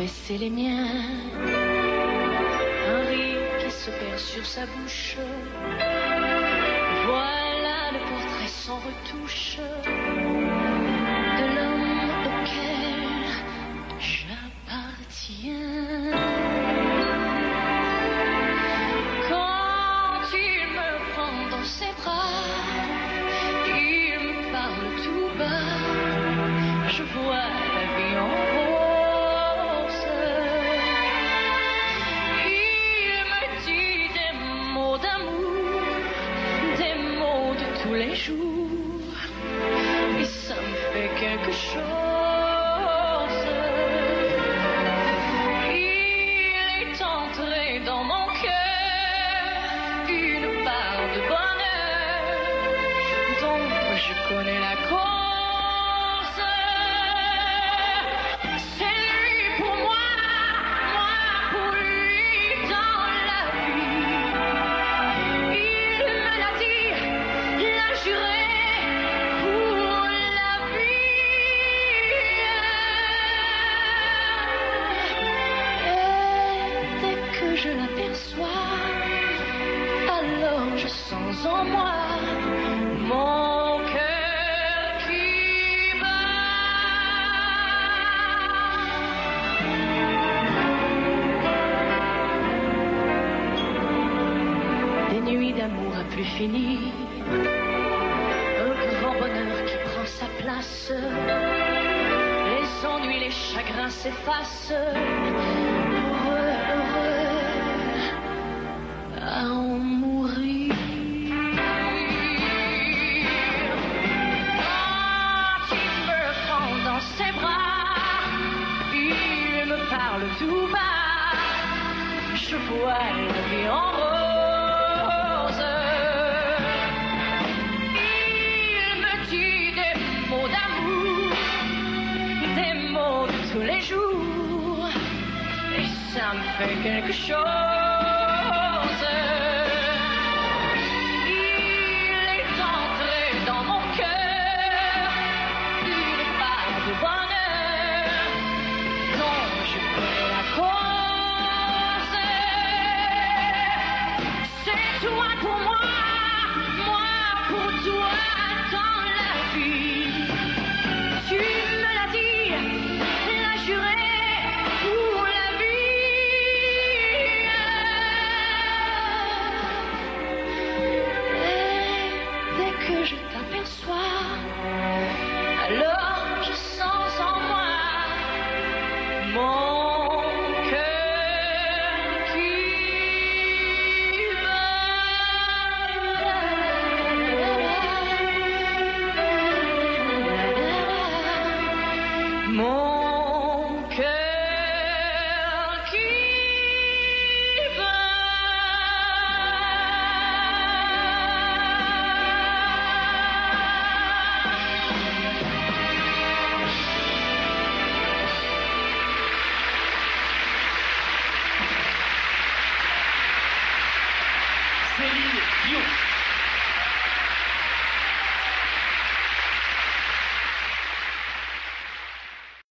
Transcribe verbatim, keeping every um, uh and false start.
baisser les miens. Un rire qui se perd sur sa bouche. Voilà le portrait sans retouche de l'homme auquel j'appartiens. Quand il me prend dans ses bras, il me parle tout bas. Je vois la vie en rose. Il me dit des mots d'amour, des mots de tous les jours, et ça me fait quelque chose. Il est entré dans mon cœur une part de bonheur dont je connais la cause. Je l'aperçois, alors je sens en moi mon cœur qui bat. Des nuits d'amour à plus finir, un grand bonheur qui prend sa place. Les ennuis, les chagrins s'effacent. Heureux, heureux à en mourir. Quand il me prend dans ses bras, il me parle tout bas. Je vois la vie en rose. Il me dit des mots d'amour, des mots de tous les jours, et ça me fait quelque chose. Je t'aperçois, alors je sens en moi mon cœur qui bat. Mon